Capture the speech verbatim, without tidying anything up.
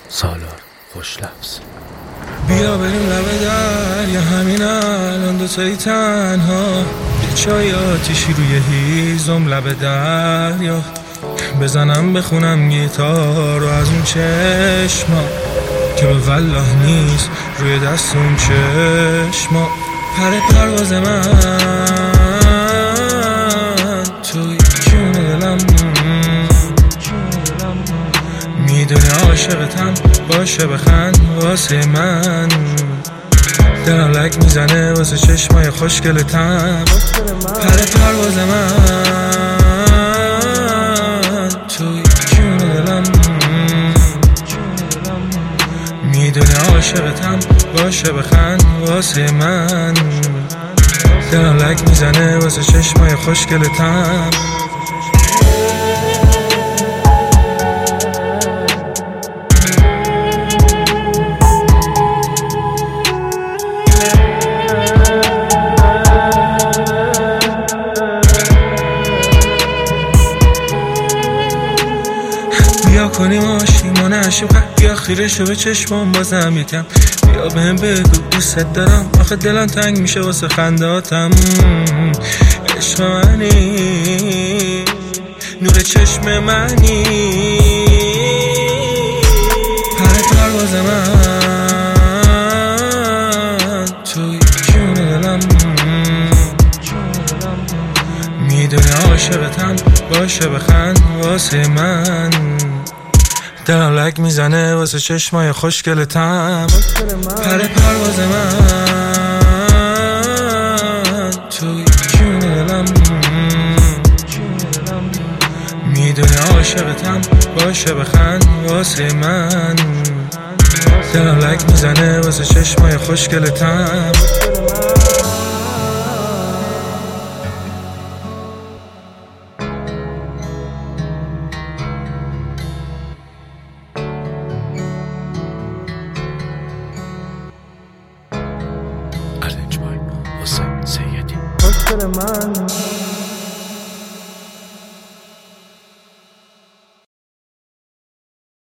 سالار خوش لفظ. بیا بریم لب در یا همین الان دوتایی تنها، یه چای آتیشی روی هیزم لب در، یا بزنم بخونم گیتار رو از اون چشما که به والله نیست روی دست اون چشما. پر پرواز من توی جون دلم، میدونی عاشقتم باشه بخند واسه من. دلم لک میزنه واسه چشمای خوشگلتم. پر پرواز من توی جون دلم، میدونی عاشقتم باشه بخند واسه من. دلم لک میزنه واسه چشمای خوشگلتم. بیا کنیم آشتیم و نشیم بیا خیرشو به چشمام بازم یکم. بیا بهم بگو دوست دارم، آخه دلم تنگ میشه واسه خنداتم. عشق منی نور چشم منی، پر پرواز من توی جون دلم، میدونی عاشقتم باشه بخند واسه من. دلم لک میزنه واسه چشمای خوشگلتم. پر پرواز من توی جون دلم، میدونی عاشقتم باشه بخند واسه من. دلم لک میزنه واسه چشمای خوشگلتم. ارنج بای حسین سیدی. خوشگل من